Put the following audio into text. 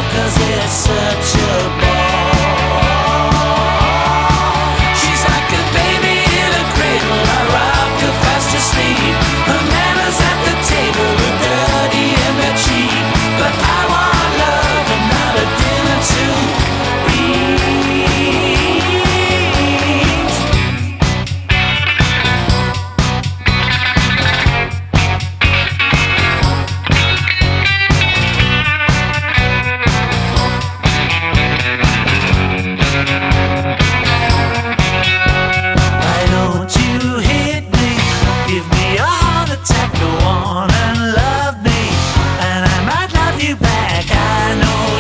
'cause it's such a ball. She's like a baby in a cradle, I rock her fast asleep. Her manners at the table are dirty and they're cheap. But I want love and not a dinner to eat. Why don't you hit me? Give me a heart attack, go on and love me, and I might love you back. I know